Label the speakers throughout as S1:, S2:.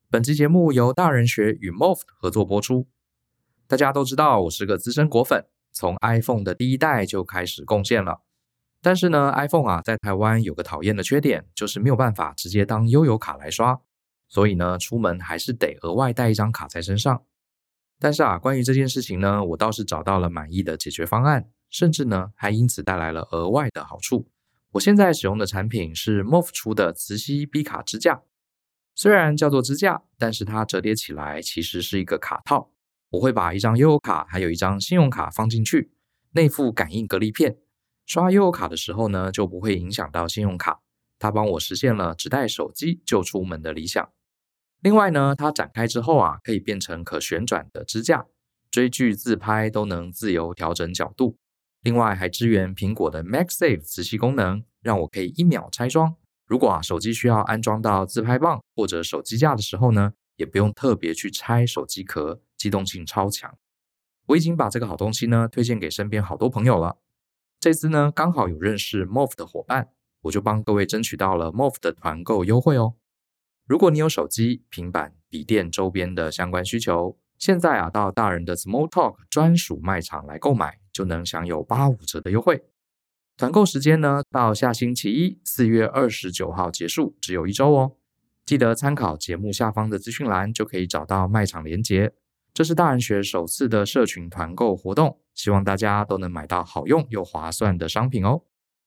S1: 本期节目由大人学与 Moft 合作播出。大家都知道我是个资深果粉，从 iPhone 的第一代就开始贡献了。但是呢 iPhone 在台湾有个讨厌的缺点，就是没有办法直接当悠游卡来刷，所以呢出门还是得额外带一张卡在身上。但是关于这件事情呢，我倒是找到了满意的解决方案，甚至呢还因此带来了额外的好处。我现在使用的产品是 Moft 出的磁吸 B 卡支架。虽然叫做支架，但是它折叠起来其实是一个卡套。我会把一张悠游卡还有一张信用卡放进去，内附感应隔离片。刷悠游卡的时候呢，就不会影响到信用卡。它帮我实现了只带手机就出门的理想。另外呢，它展开之后可以变成可旋转的支架，追剧自拍都能自由调整角度。另外还支援苹果的 MagSafe 磁吸功能，让我可以1秒拆装。如果手机需要安装到自拍棒或者手机架的时候呢，也不用特别去拆手机壳，机动性超强。我已经把这个好东西呢推荐给身边好多朋友了。这次呢刚好有认识 Moft 的伙伴，我就帮各位争取到了 Moft 的团购优惠哦。如果你有手机、平板、笔电周边的相关需求，现在到大人的 Small Talk 专属卖场来购买，就能享有85折的优惠。团购时间呢，到下星期一4月29号结束，只有1周哦。记得参考节目下方的资讯栏，就可以找到卖场连结。这是大人学首次的社群团购活动，希望大家都能买到好用又划算的商品哦。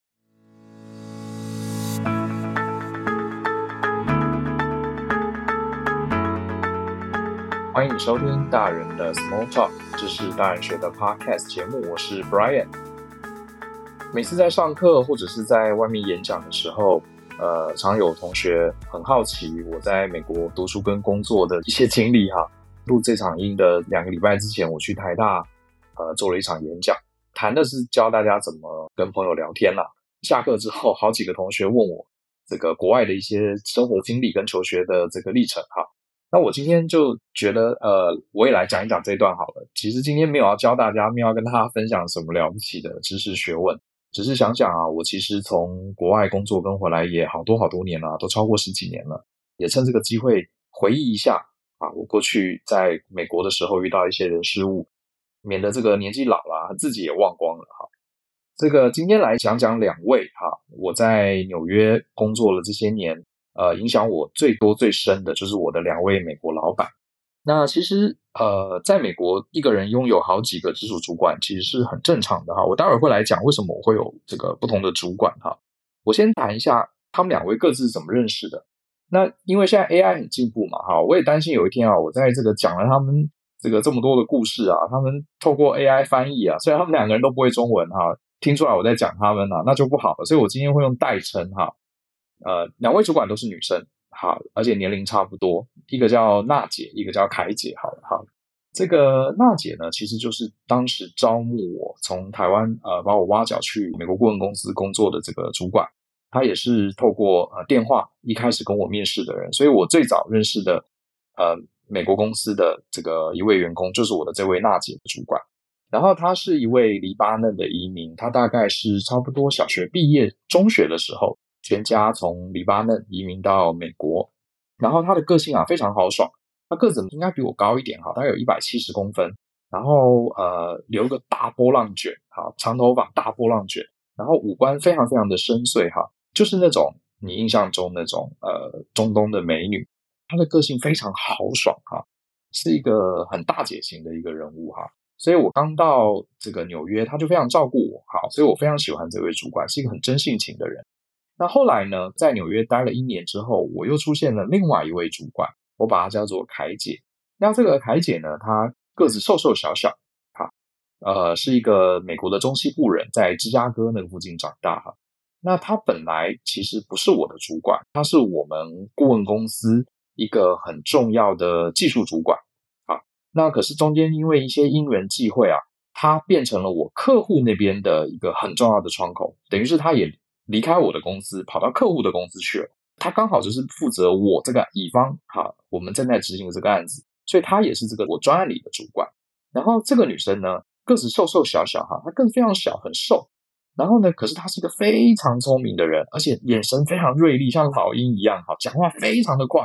S2: 欢迎收听大人的 Small Talk， 这是大人学的 Podcast 节目，我是 Brian。每次在上课或者是在外面演讲的时候，常有同学很好奇我在美国读书跟工作的一些经历哈。录这场音的2个礼拜之前，我去台大做了一场演讲，谈的是教大家怎么跟朋友聊天啦。下课之后，好几个同学问我这个国外的一些生活经历跟求学的这个历程哈。那我今天就觉得我也来讲一讲这一段好了。其实今天没有要教大家，没有要跟大家分享什么了不起的知识学问，只是想讲我其实从国外工作跟回来也好多年了，都超过10几年了，也趁这个机会回忆一下我过去在美国的时候遇到一些人事物，免得这个年纪老了自己也忘光了哈。这个今天来讲讲2位我在纽约工作了这些年，影响我最多最深的就是我的2位美国老板。那其实在美国一个人拥有好几个直属主管其实是很正常的哈。我待会儿会来讲为什么我会有这个不同的主管哈。我先谈一下他们2位各自是怎么认识的。那因为现在 AI 很进步嘛哈，我也担心有一天我在这个讲了他们这么多的故事他们透过 AI 翻译虽然他们2个人都不会中文听出来我在讲他们那就不好了，所以我今天会用代称2位主管都是女生而且年龄差不多，一个叫娜姐，一个叫凯姐好了这个娜姐呢，其实就是当时招募我从台湾把我挖角去美国顾问公司工作的这个主管。她也是透过电话一开始跟我面试的人，所以我最早认识的美国公司的这个一位员工就是我的这位娜姐的主管。然后她是一位黎巴嫩的移民，她大概是差不多小学毕业中学的时候，全家从黎巴嫩移民到美国。然后她的个性非常豪爽，她个子应该比我高一点大概有170公分，然后留个大波浪卷长头发大波浪卷，然后五官非常非常的深邃就是那种你印象中那种中东的美女。她的个性非常豪爽是一个很大姐型的一个人物所以我刚到这个纽约，她就非常照顾我所以我非常喜欢这位主管，是一个很真性情的人。那后来呢，在纽约待了1年之后，我又出现了另外一位主管，我把她叫做凯姐。那这个凯姐呢，她个子瘦瘦小小是一个美国的中西部人，在芝加哥那个附近长大那他本来其实不是我的主管，他是我们顾问公司一个很重要的技术主管那可是中间因为一些因缘际会他变成了我客户那边的一个很重要的窗口，等于是他也离开我的公司跑到客户的公司去了。他刚好就是负责我这个乙方我们正在执行这个案子，所以他也是这个我专案里的主管。然后这个女生呢，个子瘦瘦小小她个子非常小很瘦，然后呢可是她是一个非常聪明的人，而且眼神非常锐利，像老鹰一样讲话非常的快。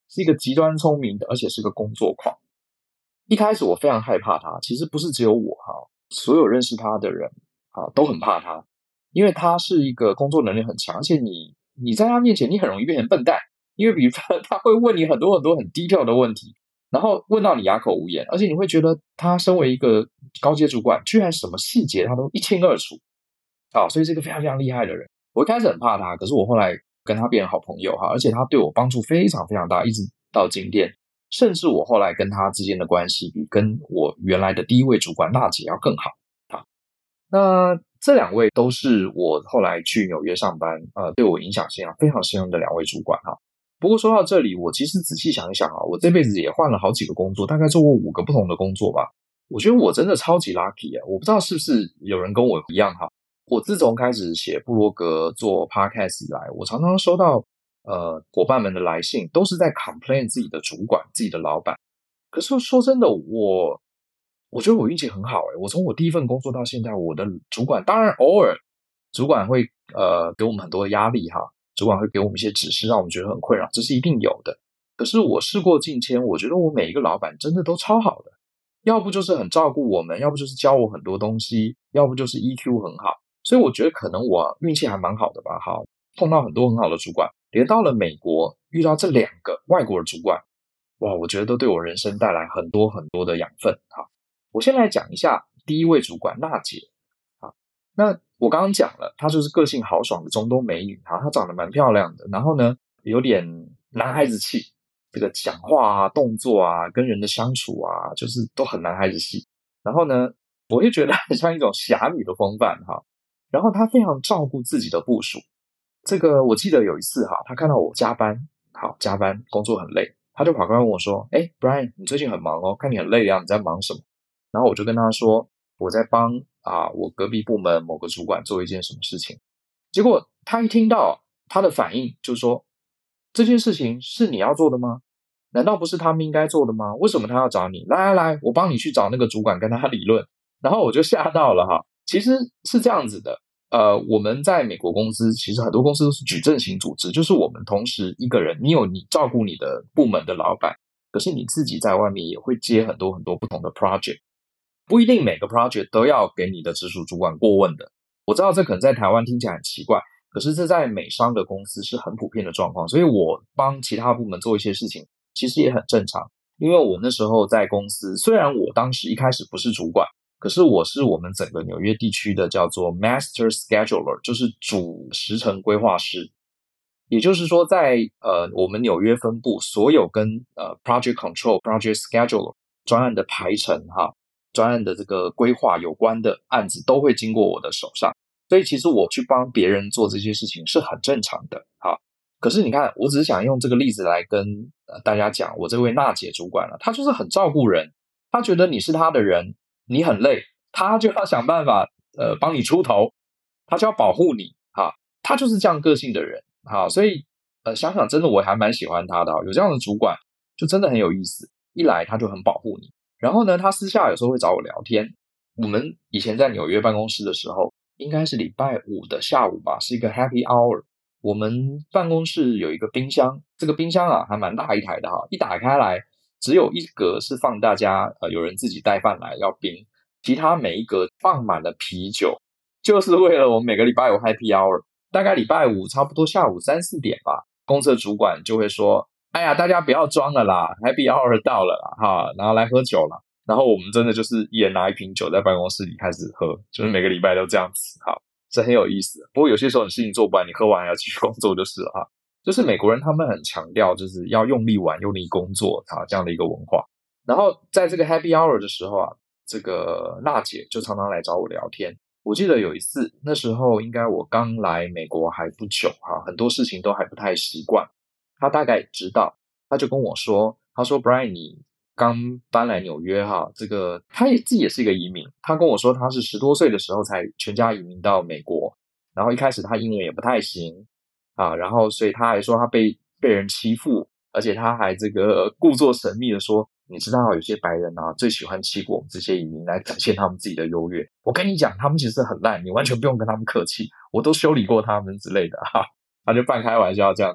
S2: 是一个极端聪明的，而且是个工作狂。一开始我非常害怕他，其实不是只有我所有认识他的人都很怕他，因为他是一个工作能力很强，而且你在他面前你很容易变成笨蛋，因为比如他会问你很多很多很低调的问题，然后问到你哑口无言，而且你会觉得他身为一个高阶主管，居然什么细节他都一清二楚所以是一个非常非常厉害的人。我一开始很怕他，可是我后来跟他变成好朋友而且他对我帮助非常非常大，一直到今天，甚至我后来跟他之间的关系比跟我原来的第一位主管娜姐要更好那这两位都是我后来去纽约上班对我影响非常深的两位主管不过说到这里，我其实仔细想一想我这辈子也换了好几个工作，大概做过5个不同的工作吧。我觉得我真的超级 lucky 我不知道是不是有人跟我一样我自从开始写部落格做 podcast 以来，我常常收到伙伴们的来信，都是在 complain 自己的主管、自己的老板。可是说真的，我觉得我运气很好我从我第一份工作到现在，我的主管当然偶尔主管会给我们很多的压力主管会给我们一些指示，让我们觉得很困扰，这是一定有的。可是我事过境迁，我觉得我每一个老板真的都超好的，要不就是很照顾我们，要不就是教我很多东西，要不就是 EQ 很好。所以我觉得可能我运气还蛮好的吧碰到很多很好的主管，连到了美国遇到这2个外国的主管，哇，我觉得都对我人生带来很多很多的养分我先来讲一下第一位主管娜姐那我刚刚讲了，她就是个性豪爽的中东美女她长得蛮漂亮的，然后呢有点男孩子气，这个讲话动作跟人的相处就是都很男孩子气。然后呢我会觉得很像一种侠女的风范然后她非常照顾自己的部属。这个我记得有一次她看到我加班工作很累，她就跑过来问我说Brian 你最近很忙看你很累你在忙什么？然后我就跟她说我在帮我隔壁部门某个主管做一件什么事情。结果她一听到，她的反应就说，这件事情是你要做的吗？难道不是他们应该做的吗？为什么他要找你？来我帮你去找那个主管跟他理论。然后我就吓到了其实是这样子的我们在美国公司，其实很多公司都是矩阵型组织，就是我们同时一个人，你有你照顾你的部门的老板，可是你自己在外面也会接很多很多不同的 project， 不一定每个 project 都要给你的直属主管过问的。我知道这可能在台湾听起来很奇怪，可是这在美商的公司是很普遍的状况，所以我帮其他部门做一些事情其实也很正常。因为我那时候在公司，虽然我当时一开始不是主管，可是我是我们整个纽约地区的叫做 Master Scheduler， 就是主时程规划师。也就是说在我们纽约分部所有跟Project Control、Project Scheduler 专案的排程专案的这个规划有关的案子都会经过我的手上，所以其实我去帮别人做这些事情是很正常的可是你看，我只是想用这个例子来跟大家讲，我这位娜姐主管她就是很照顾人，她觉得你是她的人，你很累，她就要想办法帮你出头，她就要保护你她就是这样个性的人所以想想真的我还蛮喜欢她的有这样的主管就真的很有意思。一来她就很保护你，然后呢她私下有时候会找我聊天。我们以前在纽约办公室的时候，应该是礼拜5的下午吧，是一个 happy hour。我们办公室有一个冰箱，这个冰箱还蛮大一台的一打开来只有一格是放大家有人自己带饭来要冰，其他每一格放满了啤酒，就是为了我们每个礼拜5 happy hour。大概礼拜5差不多下午3、4点吧，公司的主管就会说，哎呀大家不要装了啦， happy hour 到了啦然后来喝酒啦。然后我们真的就是一人拿一瓶酒在办公室里开始喝，就是每个礼拜都这样子这很有意思。不过有些时候你事情做不完，你喝完还要继续工作就是了就是美国人他们很强调就是要用力玩用力工作这样的一个文化。然后在这个 happy hour 的时候这个娜姐就常常来找我聊天。我记得有一次，那时候应该我刚来美国还不久很多事情都还不太习惯，她大概也知道，她就跟我说，她说 Brian 你刚搬来纽约这个他自己也是一个移民。他跟我说他是10多岁的时候才全家移民到美国，然后一开始他英文也不太行然后所以他还说他被人欺负，而且他还这个故作神秘的说，你知道有些白人最喜欢欺负我们这些移民来展现他们自己的优越，我跟你讲他们其实很烂，你完全不用跟他们客气，我都修理过他们之类的他就半开玩笑这样讲。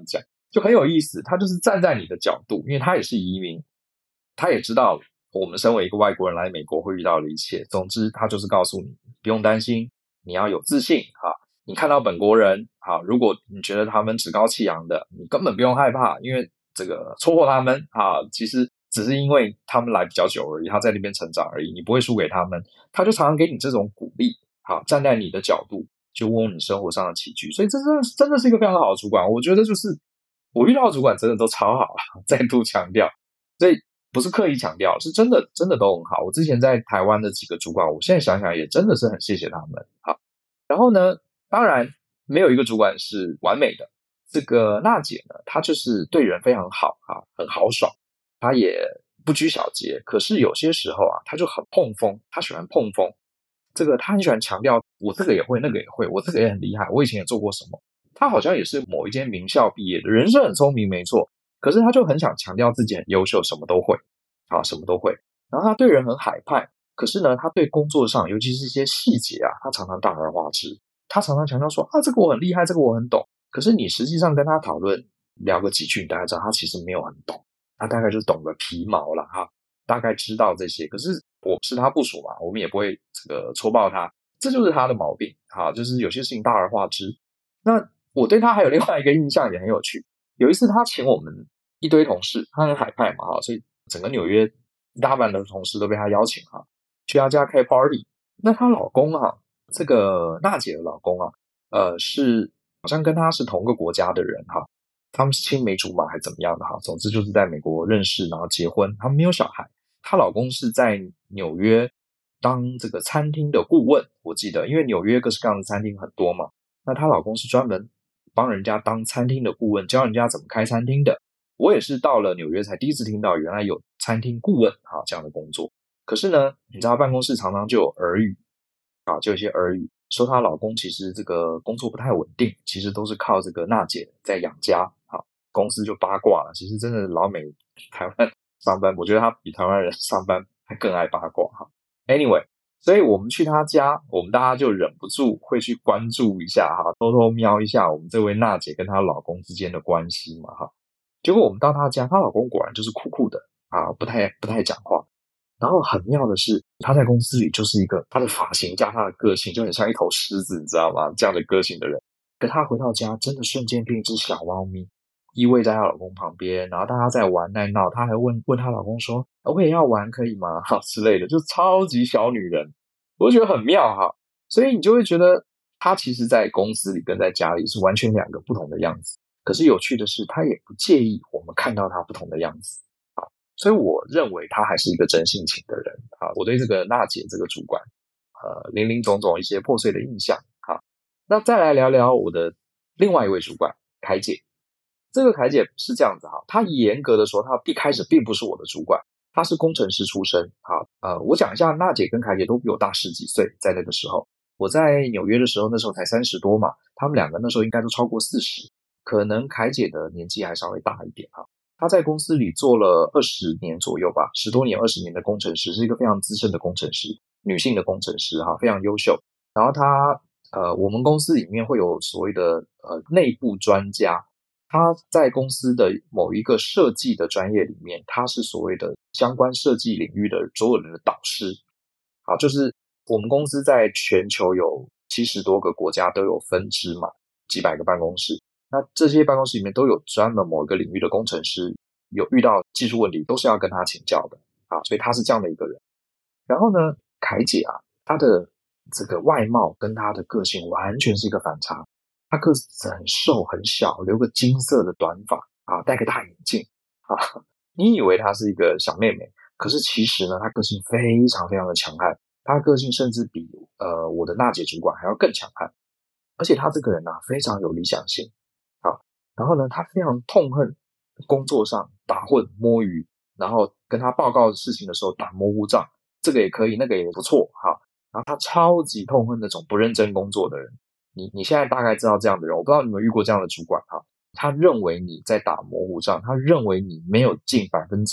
S2: 就很有意思。他就是站在你的角度，因为他也是移民，他也知道我们身为一个外国人来美国会遇到的一切。总之，他就是告诉你不用担心，你要有自信啊。你看到本国人啊，如果你觉得他们趾高气扬的，你根本不用害怕，因为这个戳破他们啊，其实只是因为他们来比较久而已，他在那边成长而已，你不会输给他们。他就常常给你这种鼓励，好，站在你的角度就问你生活上的起居，所以这真的是一个非常好的主管。我觉得就是我遇到的主管真的都超好啊，再度强调，所以不是刻意强调，是真的都很好。我之前在台湾的几个主管，我现在想想也真的是很谢谢他们。好，然后呢，当然没有一个主管是完美的。这个娜姐呢，她就是对人非常好啊，很豪爽，她也不拘小节。可是有些时候啊，她就很碰风，她喜欢碰风。这个她很喜欢强调，我这个也会，那个也会，我这个也很厉害，我以前也做过什么。她好像也是某一间名校毕业的，人是很聪明，没错。可是她就很想强调自己很优秀，什么都会啊，什么都会。然后她对人很海派，可是呢，她对工作上，尤其是一些细节啊，她常常大而化之。她常常强调说啊，这个我很厉害，这个我很懂。可是你实际上跟他讨论聊个几句，你大概知道他其实没有很懂，他大概就懂个皮毛了哈，大概知道这些。可是我是他部属嘛，我们也不会这个戳爆他，这就是他的毛病哈，就是有些事情大而化之。那我对他还有另外一个印象也很有趣，有一次他请我们一堆同事，他很海派嘛哈，所以整个纽约一大半的同事都被他邀请哈，去他家开 party。那她老公啊，这个娜姐的老公啊，是好像跟他是同个国家的人哈，他们是青梅竹马还怎么样的哈，总之就是在美国认识，然后结婚，他们没有小孩。她老公是在纽约当这个餐厅的顾问，我记得，因为纽约各式各样的餐厅很多嘛，那她老公是专门帮人家当餐厅的顾问，教人家怎么开餐厅的。我也是到了纽约才第一次听到原来有餐厅顾问啊这样的工作。可是呢，你知道办公室常常就有耳语啊，就有些耳语说她老公其实这个工作不太稳定，其实都是靠这个娜姐在养家啊。公司就八卦了，其实真的老美台湾上班，我觉得他比台湾人上班还更爱八卦哈。Anyway， 所以我们去他家，我们大家就忍不住会去关注一下哈，偷偷瞄一下我们这位娜姐跟她老公之间的关系嘛哈。结果我们到她家，她老公果然就是酷酷的啊，不太讲话。然后很妙的是，他在公司里就是一个他的发型加他的个性就很像一头狮子，你知道吗？这样的个性的人，可他回到家真的瞬间变一只小猫咪，依偎在她老公旁边，然后大家在玩在闹，她还问她老公说：我也要玩可以吗？哈之类的，就超级小女人，我就觉得很妙哈。所以你就会觉得她其实在公司里跟在家里是完全两个不同的样子。可是有趣的是，她也不介意我们看到她不同的样子。所以我认为他还是一个真性情的人啊。我对这个娜姐这个主管，林林总总一些破碎的印象啊。那再来聊聊我的另外一位主管凯姐。这个凯姐是这样子哈，她严格的说，她一开始并不是我的主管，她是工程师出身啊。我讲一下，娜姐跟凯姐都比我大十几岁，在那个时候，我在纽约的时候，那时候才30多嘛，他们两个那时候应该都超过40，可能凯姐的年纪还稍微大一点哈。他在公司里做了20年左右吧，10多年、20年的工程师，是一个非常资深的工程师，女性的工程师哈，非常优秀。然后他我们公司里面会有所谓的内部专家，他在公司的某一个设计的专业里面，他是所谓的相关设计领域的所有人的导师。好，就是我们公司在全球有70多个国家都有分支嘛，几百个办公室。那这些办公室里面都有专门某一个领域的工程师，有遇到技术问题都是要跟他请教的啊，所以他是这样的一个人。然后呢，凯姐啊，她的这个外貌跟她的个性完全是一个反差。她个子很瘦很小，留个金色的短发啊，戴个大眼镜啊，你以为她是一个小妹妹，可是其实呢，她个性非常非常的强悍，她的个性甚至比我的娜姐主管还要更强悍。而且她这个人啊，非常有理想性。然后呢，他非常痛恨工作上打混摸鱼，然后跟他报告事情的时候打模糊仗，这个也可以，那个也不错哈。然后他超级痛恨那种不认真工作的人。你现在大概知道这样的人，我不知道你们遇过这样的主管哈。他认为你在打模糊仗，他认为你没有尽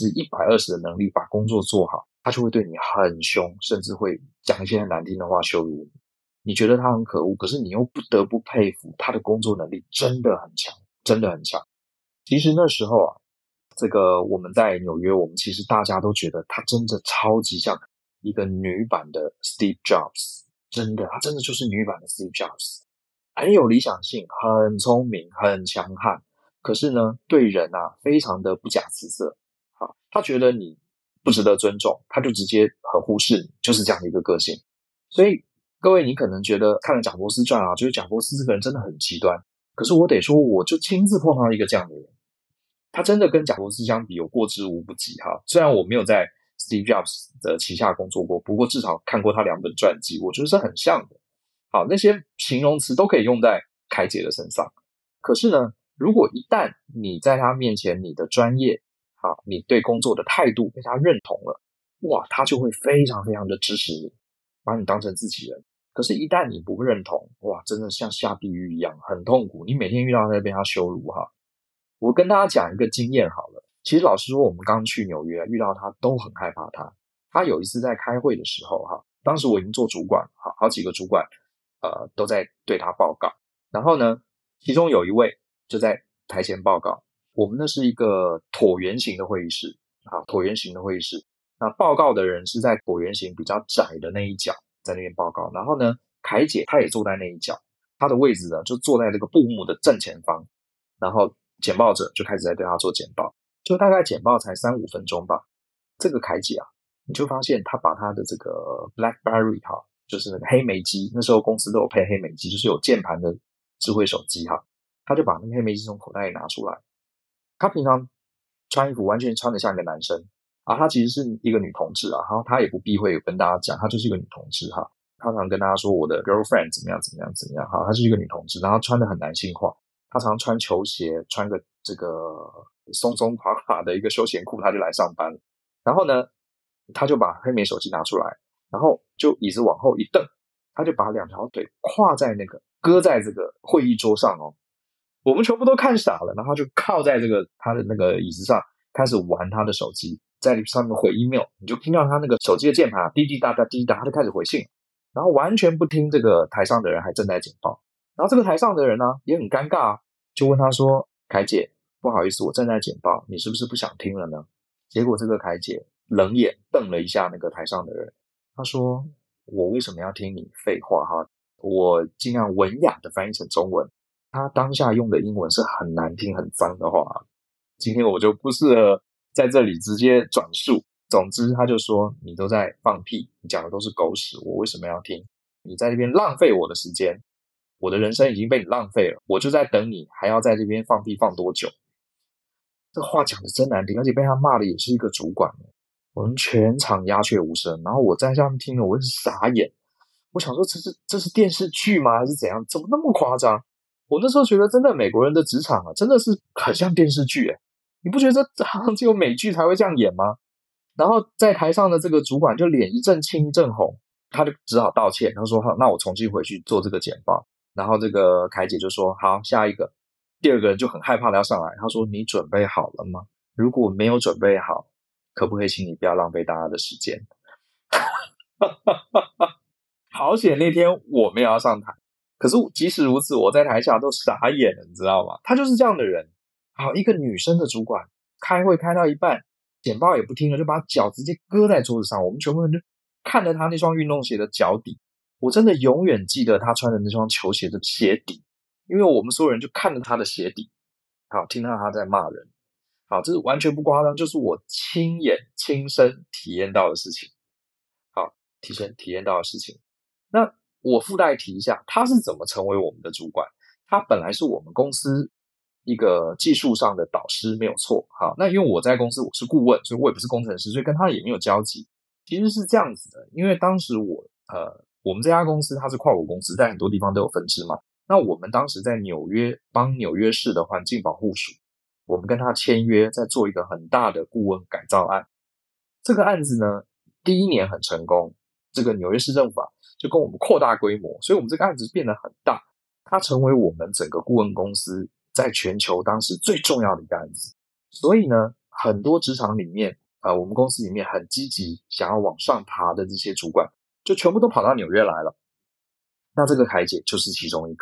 S2: 120%的能力把工作做好，他就会对你很凶，甚至会讲一些很难听的话羞辱你。你觉得他很可恶，可是你又不得不佩服他的工作能力真的很强。真的很强。 其实那时候啊，这个我们在纽约，我们其实大家都觉得她真的超级像一个女版的 Steve Jobs， 真的，她真的就是女版的 Steve Jobs， 很有理想性，很聪明，很强悍，可是呢，对人啊非常的不假辞色。好，她觉得你不值得尊重，她就直接很忽视你，就是这样的一个个性。所以各位，你可能觉得看了贾伯斯传啊，觉得贾伯斯这个人真的很极端，可是我得说，我就亲自碰到一个这样的人。他真的跟贾伯斯相比有过之无不及哈。虽然我没有在 Steve Jobs 的旗下工作过，不过至少看过他2本传记，我觉得是很像的。好，那些形容词都可以用在凯姐的身上。可是呢，如果一旦你在他面前你的专业，好，你对工作的态度被他认同了，哇，他就会非常非常的支持你，把你当成自己人。可是，一旦你不认同，哇，真的像下地狱一样，很痛苦。你每天遇到他被他羞辱哈。我跟大家讲一个经验好了，其实老实说，我们刚去纽约遇到他都很害怕他。他有一次在开会的时候哈，当时我已经做主管，好几个主管都在对他报告。然后呢，其中有一位就在台前报告。我们那是一个椭圆形的会议室，椭圆形的会议室。那报告的人是在椭圆形比较窄的那一角，在那边报告。然后呢，凯姐她也坐在那一角，她的位置呢就坐在这个布幕的正前方。然后简报者就开始在对他做简报，就大概简报才3-5分钟吧。这个凯姐啊，你就发现他把他的这个 BlackBerry 哈，就是那个黑莓机，那时候公司都有配黑莓机，就是有键盘的智慧手机哈，他就把那个黑莓机从口袋里拿出来。他平常穿衣服完全穿得像一个男生啊，他其实是一个女同志啊，然后他也不避讳跟大家讲，他就是一个女同志哈。他常跟大家说我的 girlfriend 怎么样怎么样怎么样哈，他是一个女同志，然后穿得很男性化。他常穿球鞋，穿个这个松松垮垮的一个休闲裤，他就来上班了。然后呢，他就把黑莓手机拿出来，然后就椅子往后一蹬，他就把2条腿跨在搁在这个会议桌上哦。我们全部都看傻了，然后他就靠在这个他的那个椅子上，开始玩他的手机，在上面回 email。你就听到他那个手机的键盘滴滴答答滴滴答，他就开始回信，然后完全不听这个台上的人还正在简报。然后这个台上的人呢也很尴尬啊，就问他说：“凯姐，不好意思，我正在简报，你是不是不想听了呢？”结果这个凯姐冷眼瞪了一下那个台上的人，他说：“我为什么要听你废话哈？我尽量文雅的翻译成中文。他当下用的英文是很难听、很脏的话，今天我就不适合在这里直接转述。总之，他就说你都在放屁，你讲的都是狗屎，我为什么要听？你在这边浪费我的时间。”我的人生已经被你浪费了，我就在等你，还要在这边放屁放多久？这话讲的真难听，而且被他骂的也是一个主管。我们全场鸦雀无声，然后我在下面听了，我是傻眼。我想说，这是电视剧吗？还是怎样？怎么那么夸张？我那时候觉得，真的美国人的职场啊，真的是很像电视剧诶。你不觉得这好像只有美剧才会这样演吗？然后在台上的这个主管就脸一阵青一阵红，他就只好道歉，他说：“好，那我重新回去做这个简报。”然后这个凯姐就说：“好，下一个。”第二个人就很害怕的要上来，他说：“你准备好了吗？如果没有准备好，可不可以请你不要浪费大家的时间？”好险那天我没有要上台，可是即使如此，我在台下都傻眼了，你知道吗？他就是这样的人。好，一个女生的主管，开会开到一半，简报也不听了，就把脚直接搁在桌子上，我们全部人就看着他那双运动鞋的脚底。我真的永远记得他穿的那双球鞋的鞋底，因为我们所有人就看着他的鞋底，好，听到他在骂人。好，这是完全不夸张，就是我亲身体验到的事情。好，体验到的事情。那我附带提一下，他是怎么成为我们的主管？他本来是我们公司一个技术上的导师，没有错。好，那因为我在公司我是顾问，所以我也不是工程师，所以跟他也没有交集。其实是这样子的，因为当时我们这家公司它是跨国公司，在很多地方都有分支嘛。那我们当时在纽约帮纽约市的环境保护署，我们跟他签约，在做一个很大的顾问改造案。这个案子呢，第一年很成功，这个纽约市政府就跟我们扩大规模，所以我们这个案子变得很大，它成为我们整个顾问公司在全球当时最重要的一个案子。所以呢，很多职场里面我们公司里面很积极想要往上爬的这些主管，就全部都跑到纽约来了。那这个凯姐就是其中一个。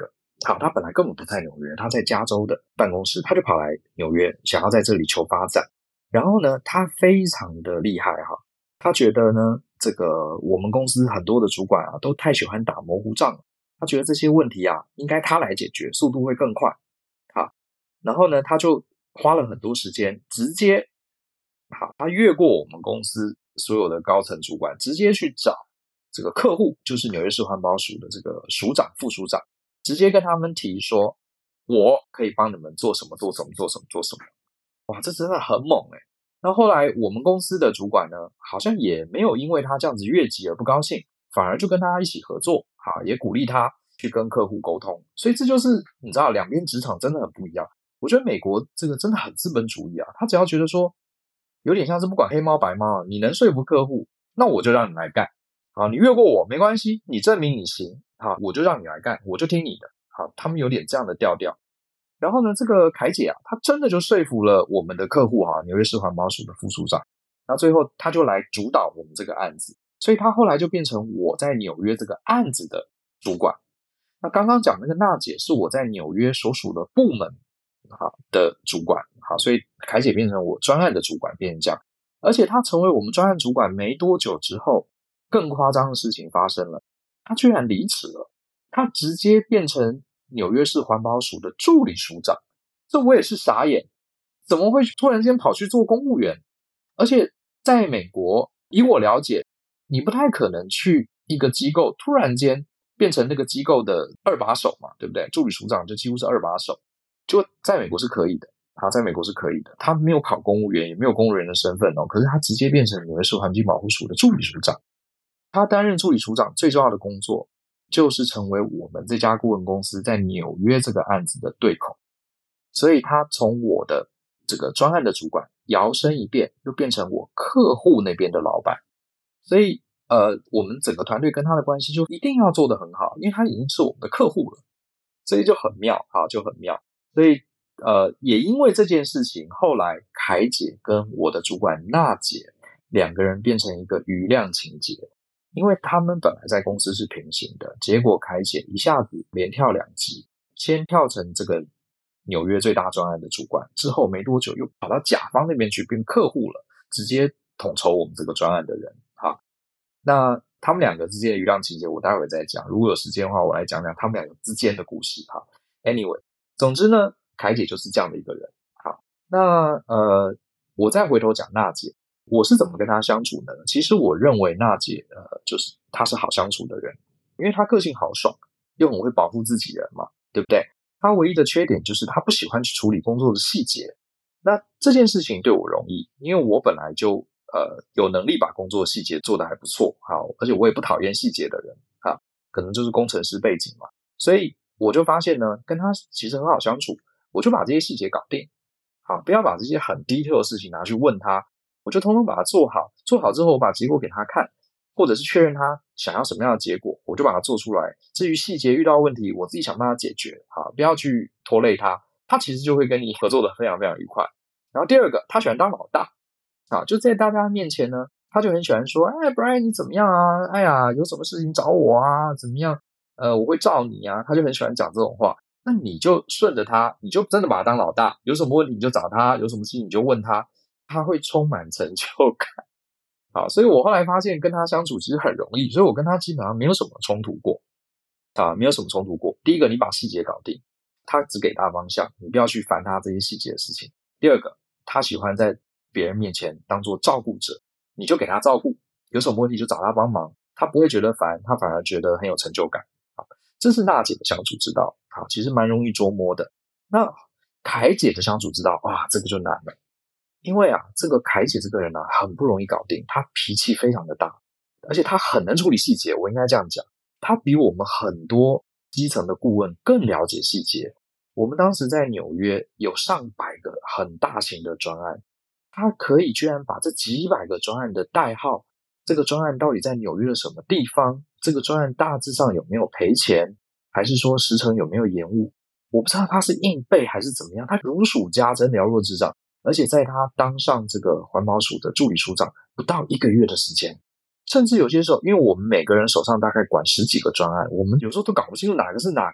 S2: 好，他本来根本不在纽约，他在加州的办公室，他就跑来纽约，想要在这里求发展。然后呢，他非常的厉害哈，他觉得呢，这个我们公司很多的主管啊，都太喜欢打模糊仗，他觉得这些问题啊，应该他来解决，速度会更快。好，然后呢，他就花了很多时间，直接他越过我们公司所有的高层主管，直接去找这个客户，就是纽约市环保署的这个署长、副署长，直接跟他们提说，我可以帮你们做什么，做什么，做什么，做什么。哇，这真的很猛欸。那后来我们公司的主管呢，好像也没有因为他这样子越级而不高兴，反而就跟他一起合作，也鼓励他去跟客户沟通。所以这就是你知道，两边职场真的很不一样。我觉得美国这个真的很资本主义啊，他只要觉得说，有点像是不管黑猫白猫，你能说服客户，那我就让你来干。好，你越过我没关系，你证明你行，好，我就让你来干，我就听你的。好，他们有点这样的调调。然后呢，这个凯姐啊，她真的就说服了我们的客户纽约市环保署的副署长。那最后他就来主导我们这个案子，所以他后来就变成我在纽约这个案子的主管。那刚刚讲那个娜姐是我在纽约所属的部门的主管，好，所以凯姐变成我专案的主管，变成这样。而且她成为我们专案主管没多久之后，更夸张的事情发生了，她居然离职了，她直接变成纽约市环保署的助理署长。这我也是傻眼，怎么会突然间跑去做公务员？而且在美国，以我了解，你不太可能去一个机构突然间变成那个机构的二把手嘛，对不对？助理署长就几乎是二把手，就在美国是可以的。在美国是可以的，他没有考公务员，也没有公务员的身份可是他直接变成纽约市环境保护署的助理署长。他担任助理署长最重要的工作，就是成为我们这家顾问公司在纽约这个案子的对口。所以他从我的这个专案的主管摇身一变，又变成我客户那边的老板。所以我们整个团队跟他的关系就一定要做得很好，因为他已经是我们的客户了，所以就很妙，就很妙。所以也因为这件事情，后来凯姐跟我的主管娜姐两个人变成一个余量情节，因为他们本来在公司是平行的，结果凯姐一下子连跳2级，先跳成这个纽约最大专案的主管，之后没多久又跑到甲方那边去变客户了，直接统筹我们这个专案的人。那他们两个之间的余量情节我待会再讲，如果有时间的话我来讲讲他们两个之间的故事。Anyway， 总之呢，凯姐就是这样的一个人。好，那我再回头讲娜姐，我是怎么跟她相处的呢？其实我认为娜姐就是她是好相处的人，因为她个性豪爽，又很会保护自己人嘛，对不对？她唯一的缺点就是她不喜欢去处理工作的细节。那这件事情对我容易，因为我本来就有能力把工作细节做得还不错，好，而且我也不讨厌细节的人，可能就是工程师背景嘛，所以我就发现呢，跟他其实很好相处，我就把这些细节搞定，好，不要把这些很 detail 的事情拿去问他，我就通通把它做好，做好之后我把结果给他看，或者是确认他想要什么样的结果，我就把它做出来。至于细节遇到问题，我自己想办法解决，不要去拖累他，他其实就会跟你合作的非常非常愉快。然后第二个，他喜欢当老大，就在大家面前呢，他就很喜欢说，哎 Brian 你怎么样啊？哎呀，有什么事情找我啊？怎么样？我会罩你啊，他就很喜欢讲这种话。那你就顺着他，你就真的把他当老大，有什么问题你就找他，有什么事情你就问他，他会充满成就感。好，所以我后来发现跟他相处其实很容易，所以我跟他基本上没有什么冲突过，没有什么冲突过。第一个，你把细节搞定，他只给大方向，你不要去烦他这些细节的事情。第二个，他喜欢在别人面前当做照顾者，你就给他照顾，有什么问题就找他帮忙，他不会觉得烦，他反而觉得很有成就感。这是娜姐的相处之道，其实蛮容易捉摸的。那凯姐的相处之道，哇，这个就难了。因为这个凯姐这个人很不容易搞定，她脾气非常的大，而且她很能处理细节，我应该这样讲，她比我们很多基层的顾问更了解细节。我们当时在纽约有上百个很大型的专案，她可以居然把这几百个专案的代号，这个专案到底在纽约的什么地方，这个专案大致上有没有赔钱，还是说时程有没有延误，我不知道他是硬背还是怎么样，他如数家珍，了若指掌。而且在他当上这个环保署的助理署长不到1个月的时间，甚至有些时候，因为我们每个人手上大概管10几个专案，我们有时候都搞不清楚哪个是哪个，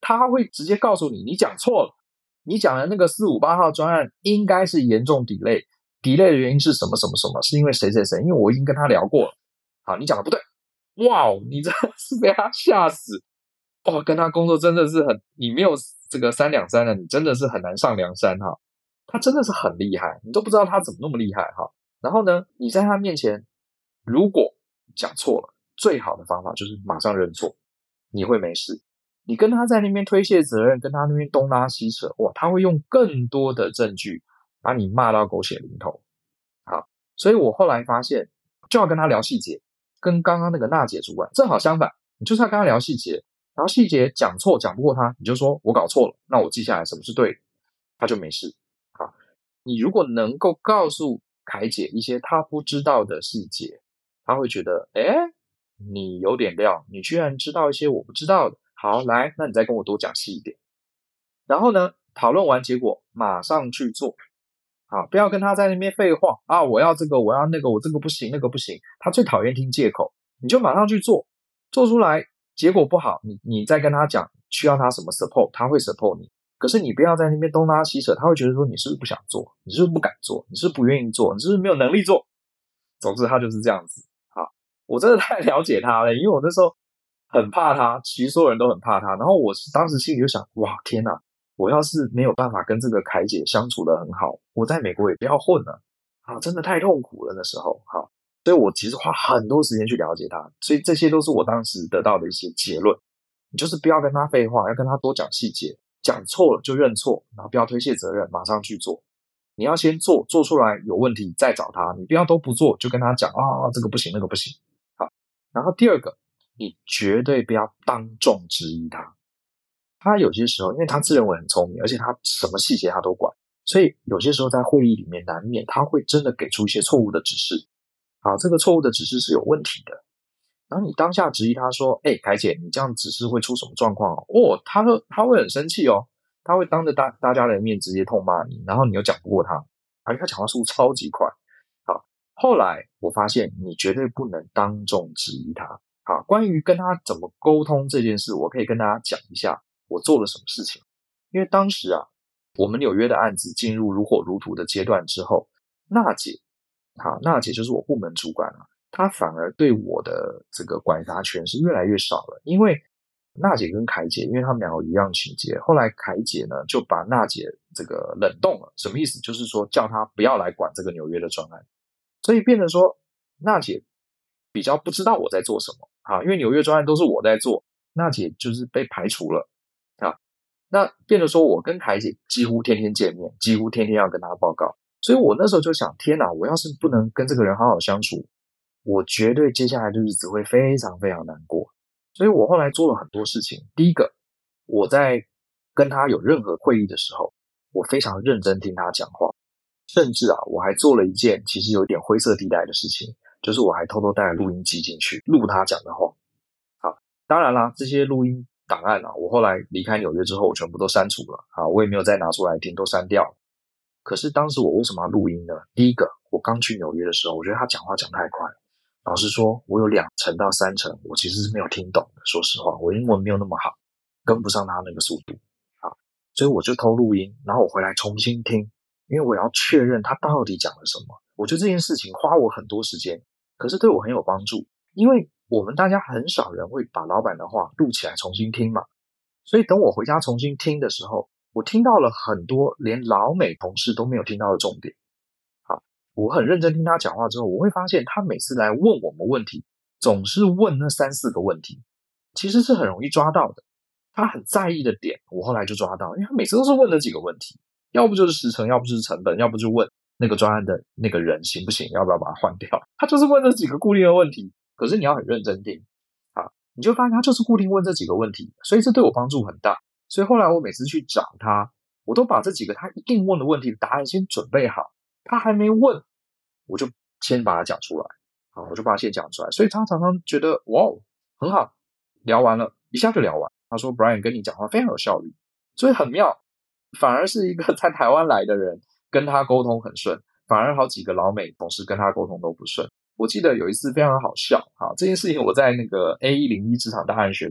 S2: 他会直接告诉你，你讲错了，你讲的那个458号专案应该是严重 delay 的原因是什么什么什么，是因为谁谁谁，因为我已经跟他聊过了。好，你讲的不对，哇，你真的是被他吓死。哇，跟他工作真的是你没有这个3两3了，你真的是很难上梁山哈。他真的是很厉害，你都不知道他怎么那么厉害哈。然后呢，你在他面前如果讲错了，最好的方法就是马上认错，你会没事。你跟他在那边推卸责任，跟他那边东拉西扯，哇，他会用更多的证据把你骂到狗血淋头。好，所以我后来发现，就要跟他聊细节，跟刚刚那个娜姐主管正好相反，你就是要跟他聊细节，然后细节讲错讲不过他，你就说我搞错了，那我记下来什么是对的，他就没事。好，你如果能够告诉凯姐一些他不知道的细节，他会觉得，你有点料，你居然知道一些我不知道的。好，来，那你再跟我多讲细一点。然后呢，讨论完结果马上去做。好，不要跟他在那边废话啊！我要这个，我要那个，我这个不行，那个不行。他最讨厌听借口，你就马上去做，做出来结果不好，你再跟他讲需要他什么 support， 他会 support 你。可是你不要在那边东拉西扯，他会觉得说你是不是不想做，你是不是不敢做，你是不是不愿意做，你是不是没有能力做。总之他就是这样子。好，我真的太了解他了，因为我那时候很怕他，其实所有人都很怕他。然后我当时心里就想，哇，天哪！我要是没有办法跟这个凯姐相处得很好，我在美国也不要混了啊！真的太痛苦了那时候。好，所以我其实花很多时间去了解他，所以这些都是我当时得到的一些结论。你就是不要跟他废话，要跟他多讲细节，讲错了就认错，然后不要推卸责任，马上去做。你要先做，做出来有问题再找他，你不要都不做就跟他讲啊，这个不行那个不行。好，然后第二个，你绝对不要当众质疑他。他有些时候因为他自认为很聪明，而且他什么细节他都管，所以有些时候在会议里面难免他会真的给出一些错误的指示。好，这个错误的指示是有问题的，然后你当下质疑他说，凯姐，你这样指示会出什么状况哦？他会很生气哦，他会当着大家的面直接痛骂你，然后你又讲不过他，因为他讲话速度超级快。好，后来我发现你绝对不能当众质疑他。好，关于跟他怎么沟通这件事，我可以跟大家讲一下我做了什么事情。因为当时我们纽约的案子进入如火如荼的阶段之后，娜姐就是我部门主管她反而对我的这个管辖权是越来越少了。因为娜姐跟凯姐，因为他们两个一样情节，后来凯姐呢就把娜姐这个冷冻了。什么意思？就是说叫她不要来管这个纽约的专案，所以变成说娜姐比较不知道我在做什么因为纽约专案都是我在做，娜姐就是被排除了那变成说我跟凯姐几乎天天见面，几乎天天要跟她报告。所以我那时候就想，天哪，我要是不能跟这个人好好相处，我绝对接下来的日子会非常非常难过。所以我后来做了很多事情。第一个，我在跟他有任何会议的时候，我非常认真听他讲话，甚至我还做了一件其实有点灰色地带的事情，就是我还偷偷带了录音机进去录他讲的话。好，当然啦，这些录音档案我后来离开纽约之后我全部都删除了我也没有再拿出来听，都删掉了。可是当时我为什么要录音呢？第一个，我刚去纽约的时候，我觉得他讲话讲太快了，老实说我有2成到3成我其实是没有听懂的。说实话，我英文没有那么好，跟不上他那个速度所以我就偷录音，然后我回来重新听，因为我要确认他到底讲了什么。我觉得这件事情花我很多时间，可是对我很有帮助，因为我们大家很少人会把老板的话录起来重新听嘛。所以等我回家重新听的时候，我听到了很多连老美同事都没有听到的重点。我很认真听他讲话之后，我会发现他每次来问我们问题，总是问那3-4个问题，其实是很容易抓到的。他很在意的点，我后来就抓到，因为他每次都是问那几个问题，要不就是时程，要不就是成本，要不就问那个专案的那个人行不行，要不要把他换掉。他就是问这几个固定的问题，可是你要很认真听你就发现他就是固定问这几个问题，所以这对我帮助很大。所以后来我每次去找他，我都把这几个他一定问的问题的答案先准备好，他还没问，我就先把它讲出来我就把它先讲出来。所以他常常觉得哇，很好，聊完了一下就聊完。他说 Brian 跟你讲话非常有效率，所以很妙，反而是一个在台湾来的人跟他沟通很顺，反而好几个老美同事跟他沟通都不顺。我记得有一次非常好笑这件事情我在那个 A101 职场大汉学的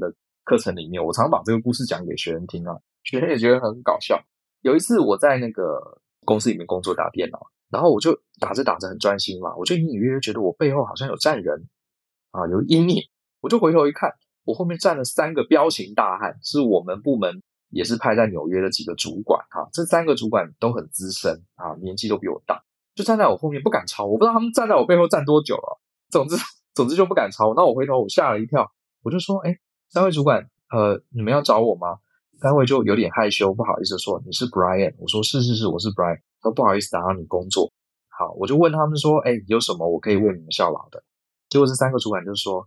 S2: 课程里面，我常把这个故事讲给学生听啊，学生也觉得很搞笑。有一次我在那个公司里面工作打电脑，然后我就打着打着很专心嘛，我就隐隐约约觉得我背后好像有站人啊，有阴影，我就回头一看，我后面站了3个彪形大汉，是我们部门也是派在纽约的几个主管啊，这3个主管都很资深啊，年纪都比我大，就站在我后面不敢超，我不知道他们站在我背后站多久了，总之就不敢超。那我回头我吓了一跳，我就说3位主管你们要找我吗？3位就有点害羞不好意思说你是 Brian， 我说是我是 Brian， 说不好意思打扰你工作。好，我就问他们说有什么我可以为你们效劳的。结果这3个主管就说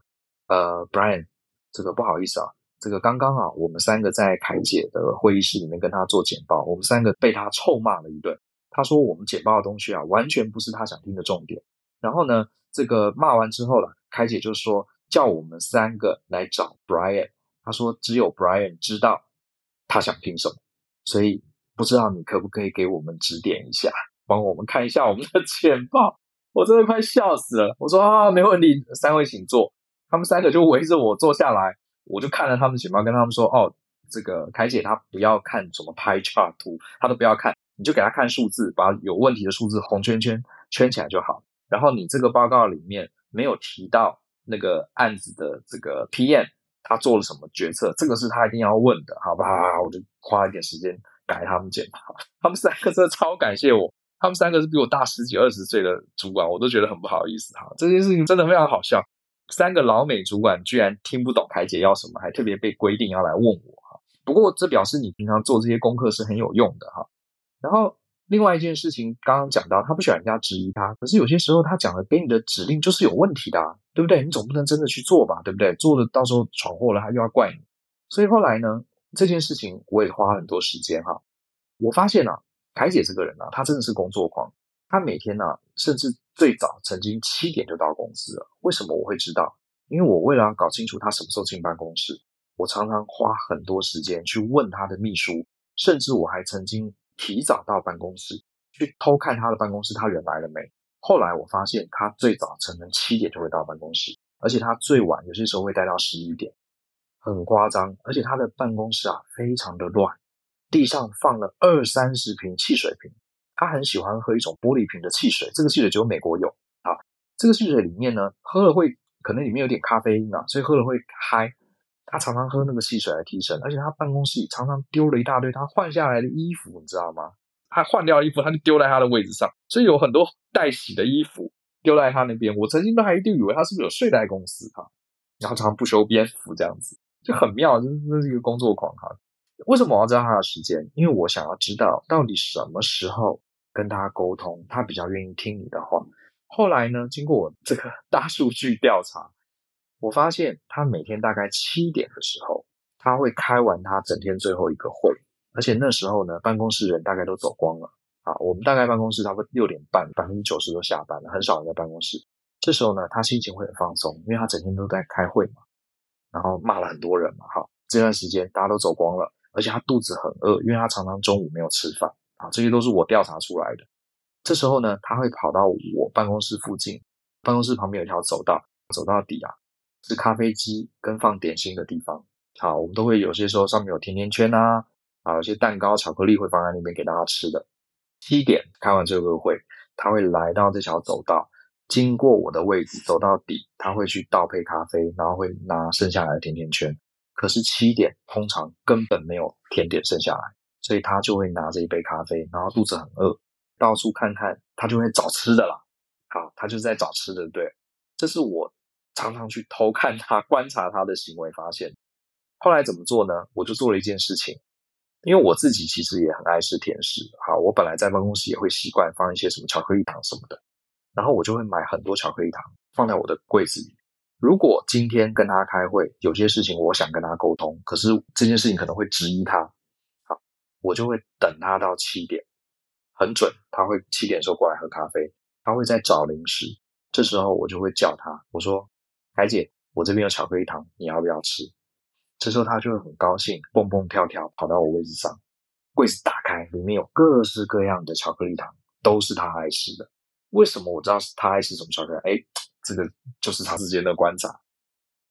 S2: Brian 这个不好意思啊，这个刚刚啊我们3个在凯姐的会议室里面跟他做简报，我们3个被他臭骂了一顿，他说我们简报的东西啊完全不是他想听的重点。然后呢这个骂完之后了，凯姐就说叫我们3个来找 Brian， 他说只有 Brian 知道他想听什么，所以不知道你可不可以给我们指点一下，帮我们看一下我们的简报。我真的快笑死了，我说啊没问题，3位请坐。他们3个就围着我坐下来，我就看了他们简报，跟他们说这个凯姐她不要看什么 pie chart 图，她都不要看，你就给她看数字，把有问题的数字红圈圈圈起来就好。然后你这个报告里面没有提到那个案子的这个 PM 他做了什么决策，这个是他一定要问的，好吧？我就花一点时间改他们简报。他们3个真的超感谢我，他们3个是比我大10几20岁的主管，我都觉得很不好意思哈。这件事情真的非常好笑，3个老美主管居然听不懂凯姐要什么，还特别被规定要来问我哈。不过这表示你平常做这些功课是很有用的哈。然后另外一件事情，刚刚讲到他不喜欢人家质疑他，可是有些时候他讲的给你的指令就是有问题的对不对？你总不能真的去做吧，对不对？做了到时候闯祸了他又要怪你。所以后来呢，这件事情我也花很多时间哈。我发现凯姐这个人她真的是工作狂，她每天甚至最早曾经7点就到公司了。为什么我会知道？因为我为了要搞清楚她什么时候进办公室，我常常花很多时间去问她的秘书，甚至我还曾经提早到办公室去偷看她的办公室，她人来了没。后来我发现她最早可能7点就会到办公室，而且她最晚有些时候会待到11点，很夸张。而且她的办公室非常的乱，地上放了20-30瓶汽水瓶，她很喜欢喝一种玻璃瓶的汽水，这个汽水只有美国有这个汽水里面呢喝了会可能里面有点咖啡因所以喝了会嗨。他常常喝那个汽水来提神，而且他办公室里常常丢了一大堆他换下来的衣服，你知道吗？他换掉衣服他就丢在他的位置上，所以有很多待洗的衣服丢在他那边。我曾经都还一度以为他是不是有睡在公司然后常常不修边幅这样子，就很妙，这是一个工作狂为什么我要知道他的时间？因为我想要知道到底什么时候跟他沟通他比较愿意听你的话。后来呢，经过我这个大数据调查，我发现他每天大概7点的时候，他会开完他整天最后一个会，而且那时候呢，办公室人大概都走光了我们大概办公室差不多6点半90%都下班了，很少人在办公室。这时候呢，他心情会很放松，因为他整天都在开会嘛，然后骂了很多人嘛这段时间大家都走光了，而且他肚子很饿，因为他常常中午没有吃饭这些都是我调查出来的。这时候呢，他会跑到我办公室附近，办公室旁边有一条走道，走到底是咖啡机跟放点心的地方我们都会有些时候上面有甜甜圈有些蛋糕巧克力会放在那边给大家吃的。7点开完这个会，他会来到这条走道，经过我的位置走到底，他会去倒杯咖啡，然后会拿剩下来的甜甜圈。可是7点通常根本没有甜点剩下来，所以他就会拿着一杯咖啡，然后肚子很饿，到处看看，他就会找吃的啦他就是在找吃的，对。这是我常常去偷看他观察他的行为发现。后来怎么做呢？我就做了一件事情，因为我自己其实也很爱吃甜食我本来在办公室也会习惯放一些什么巧克力糖什么的，然后我就会买很多巧克力糖放在我的柜子里。如果今天跟他开会，有些事情我想跟他沟通，可是这件事情可能会质疑他我就会等他到7点，很准他会7点的时候过来喝咖啡，他会再找零食。这时候我就会叫他，我说凯姐，我这边有巧克力糖，你要不要吃？这时候他就会很高兴，蹦蹦跳跳跑到我位置上，柜子打开，里面有各式各样的巧克力糖，都是他爱吃的。为什么我知道他爱吃什么巧克力？这个就是他之间的观察。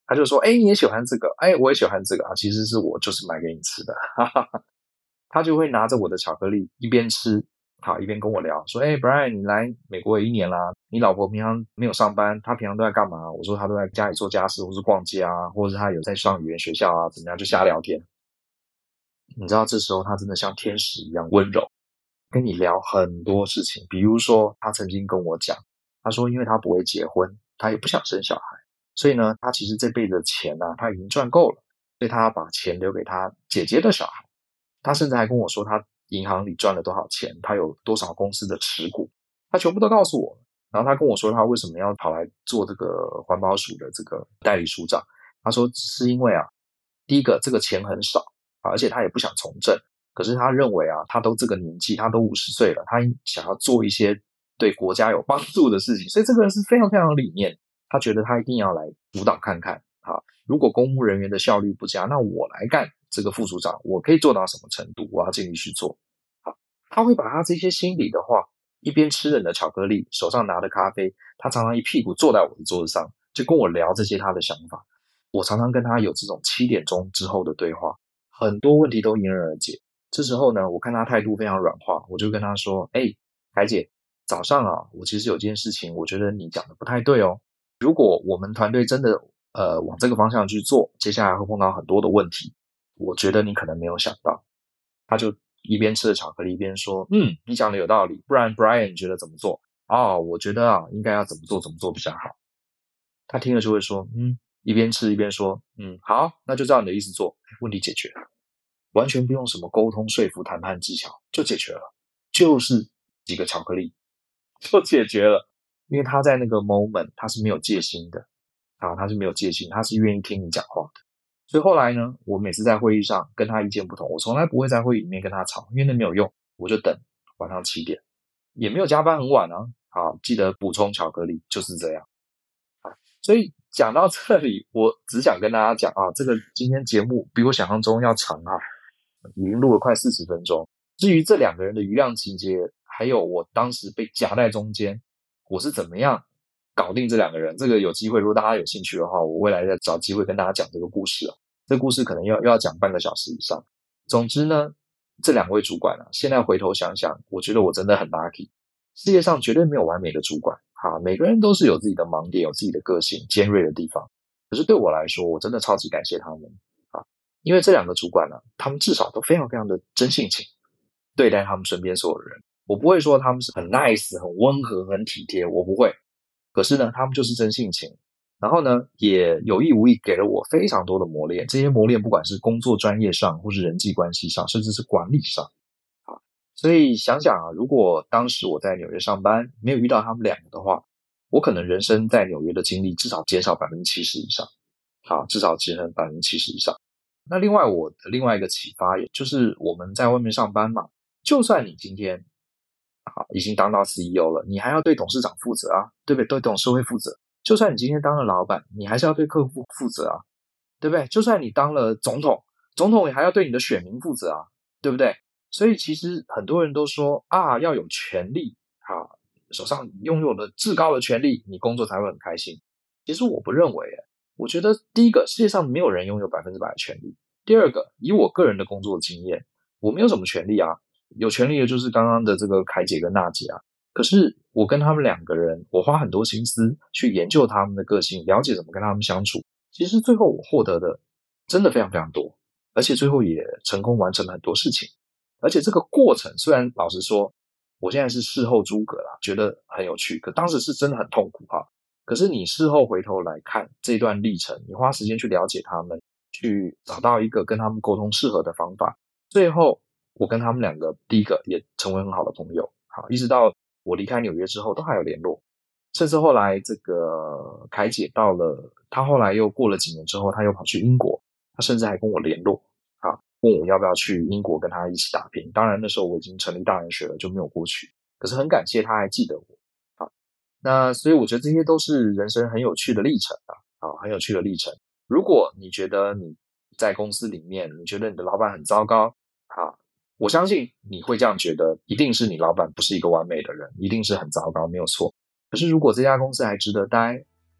S2: 他就说，你也喜欢这个，我也喜欢这个啊，其实是我就是买给你吃的，哈哈哈。他就会拿着我的巧克力一边吃，好一边跟我聊，说，Brian 你来美国也1年啦，你老婆平常没有上班，她平常都在干嘛？我说她都在家里做家事，或是逛街啊，或者是她有在上语言学校啊，怎么样就瞎聊天。你知道这时候她真的像天使一样温柔，跟你聊很多事情。比如说她曾经跟我讲，她说因为她不会结婚，她也不想生小孩，所以呢她其实这辈子的钱啊她已经赚够了，所以她要把钱留给她姐姐的小孩。她甚至还跟我说她银行里赚了多少钱，她有多少公司的持股，她全部都告诉我。然后她跟我说她为什么要跑来做这个环保署的这个代理署长，她说只是因为啊，第一个这个钱很少啊，而且她也不想从政，可是她认为啊，她都这个年纪，她都50岁了，她想要做一些对国家有帮助的事情，所以这个人是非常非常有理念，她觉得她一定要来辅导看看啊，如果公务人员的效率不佳，那我来干这个副署长，我可以做到什么程度？我要尽力去做。好，他会把他这些心里的话，一边吃着你的巧克力，手上拿着咖啡，他常常一屁股坐在我的桌子上，就跟我聊这些他的想法。我常常跟他有这种7点钟之后的对话，很多问题都迎刃而解。这时候呢，我看他态度非常软化，我就跟他说：“凯姐，早上啊，我其实有件事情，我觉得你讲的不太对哦。如果我们团队真的往这个方向去做，接下来会碰到很多的问题，我觉得你可能没有想到。”他就一边吃着巧克力一边说：“你讲的有道理，不然 Brian 你觉得怎么做？”我觉得啊，应该要怎么做比较好。他听了就会说：“一边吃一边说：好，那就照你的意思做，问题解决了。”完全不用什么沟通、说服、谈判技巧，就解决了，就是几个巧克力就解决了。因为他在那个 moment 他是没有戒心的啊，他是没有戒心，他是愿意听你讲话的。所以后来呢，我每次在会议上跟他意见不同，我从来不会在会议里面跟他吵，因为那没有用，我就等晚上7点，也没有加班很晚啊。好，记得补充巧克力，就是这样。所以讲到这里，我只想跟大家讲啊，这个今天节目比我想象中要长啊，已经录了快40分钟。至于这2个人的余量情节，还有我当时被夹在中间，我是怎么样搞定这2个人，这个有机会，如果大家有兴趣的话，我未来再找机会跟大家讲这个故事啊。这个故事可能又要讲半个小时以上。总之呢，这2位主管啊，现在回头想想，我觉得我真的很 lucky。世界上绝对没有完美的主管啊，每个人都是有自己的盲点，有自己的个性，尖锐的地方。可是对我来说，我真的超级感谢他们啊，因为这2个主管呢，他们至少都非常非常的真性情对待他们身边所有的人。我不会说他们是很 nice、很温和、很体贴，我不会。可是呢，他们就是真性情。然后呢，也有意无意给了我非常多的磨练。这些磨练不管是工作专业上，或是人际关系上，甚至是管理上。所以想想啊，如果当时我在纽约上班，没有遇到他们2个的话，我可能人生在纽约的经历至少减少70%以上，好，至少减少70%以上。那另外我的另外一个启发，也就是我们在外面上班嘛，就算你今天已经当到 CEO 了，你还要对董事长负责啊，对不对？对董事会负责。就算你今天当了老板，你还是要对客户负责啊，对不对？就算你当了总统，总统也还要对你的选民负责啊，对不对？所以其实很多人都说啊，要有权利啊，手上拥有了至高的权利，你工作才会很开心。其实我不认为，我觉得第一个，世界上没有人拥有100%的权利。第二个，以我个人的工作经验，我没有什么权利啊，有权利的就是刚刚的这个凯姐跟娜姐啊。可是我跟他们2个人，我花很多心思去研究他们的个性，了解怎么跟他们相处。其实最后我获得的真的非常非常多，而且最后也成功完成了很多事情。而且这个过程虽然老实说，我现在是事后诸葛啦，觉得很有趣，可当时是真的很痛苦哈。可是你事后回头来看这段历程，你花时间去了解他们，去找到一个跟他们沟通适合的方法，最后我跟他们2个第一个也成为很好的朋友，好，一直到我离开纽约之后都还有联络。甚至后来这个凯姐到了，她后来又过了几年之后，她又跑去英国，她甚至还跟我联络啊，问我要不要去英国跟她一起打拼。当然那时候我已经成立大人学了，就没有过去，可是很感谢她还记得我啊。那所以我觉得这些都是人生很有趣的历程啊，很有趣的历程。如果你觉得你在公司里面，你觉得你的老板很糟糕啊，我相信你会这样觉得，一定是你老板不是一个完美的人，一定是很糟糕，没有错。可是如果这家公司还值得待，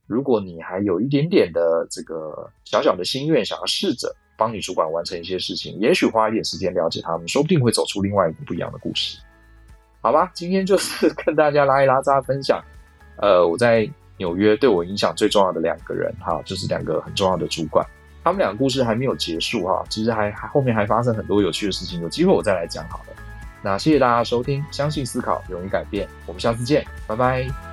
S2: 如果你还有一点点的这个小小的心愿，想要试着帮你主管完成一些事情，也许花一点时间了解他们，说不定会走出另外一个不一样的故事。好吧，今天就是跟大家拉一拉杂分享，我在纽约对我影响最重要的2个人哈，就是2个很重要的主管，他们2个故事还没有结束哈，其实后面还发生很多有趣的事情，有机会我再来讲好了。那谢谢大家收听，相信思考，勇于改变，我们下次见，拜拜。